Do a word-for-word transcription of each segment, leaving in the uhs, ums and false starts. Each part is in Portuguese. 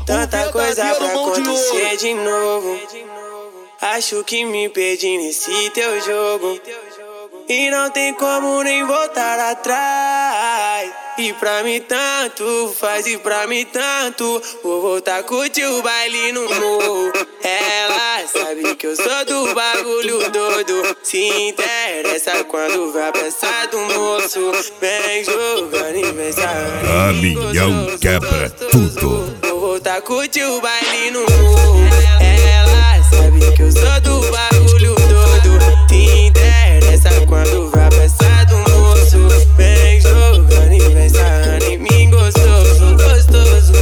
Tanta coisa pra acontecer de novo. Acho que me perdi nesse teu jogo. E não tem como nem voltar atrás. E pra mim tanto faz, e pra mim tanto. Vou voltar a curtir o baile no morro. Ela sabe que eu sou do bagulho doido. Se interessa quando vai pensar do moço. Vem jogando e vem saindo. Caminhão quebra tudo. Vou voltar a curtir o baile no morro. Ela sabe que eu sou do bagulho doido. Se interessa quando vai pensar do moço. Vem jogando e vem saindo em mim gostoso, gostoso.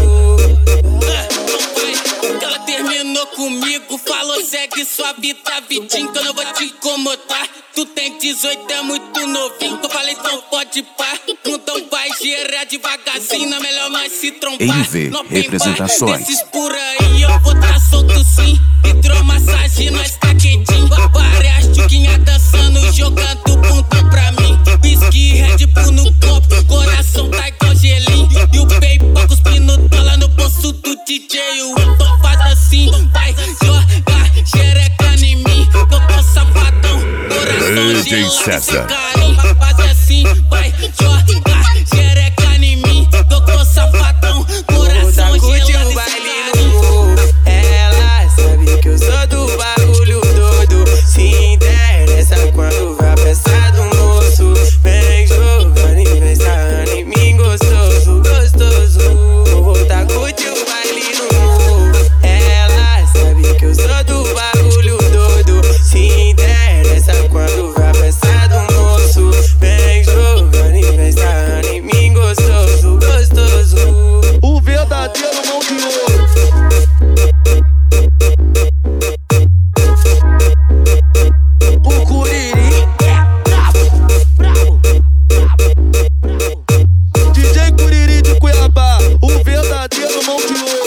Ela terminou comigo, falou segue sua vida, vidinho que eu não vou te incomodar. Tu tem dezoito, é muito novinho, eu falei então pode pá. Então vai gerar devagarzinho, não é melhor nós se trombar. N V Representações. Desses por aí eu vou tá solto sim. Hidromassagem, nós tá quentinho. Várias tchuquinhas dançando, jogando bundão pra mim. Whisky, Red Bull no copo, coração tá igual gelinho. E o paper cuspindo dólar no bolso do D J. O Wilton faz assim, vai jogar xereca em mim. Eu tô safadão, coração D J gelado, César. sem carinho.